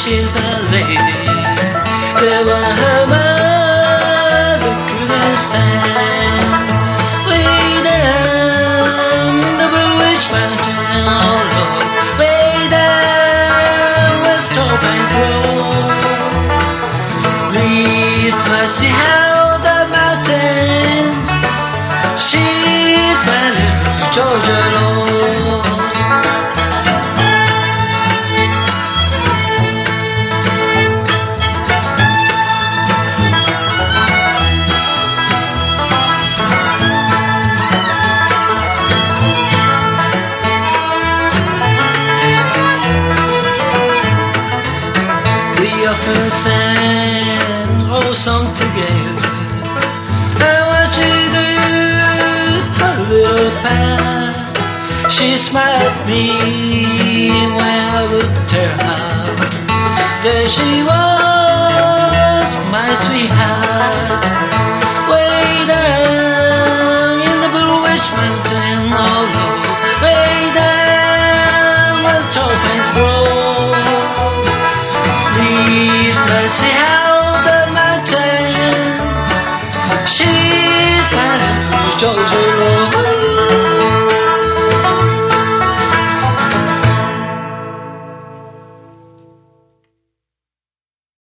she's a lady. There were her mother couldn't stand. Way down in the Bluish Mountain, oh Lord, way down where Stove and Grove. Leaves must see how the mountains. She's my little Georgia Lord. We often sang our song together. And what you do, a little pat. She smiled at me when I would tell her. There she was, my sweetheart. Way down in the Bluish Mountain, oh Lord. Way down where Topaz grow. Please, bless you.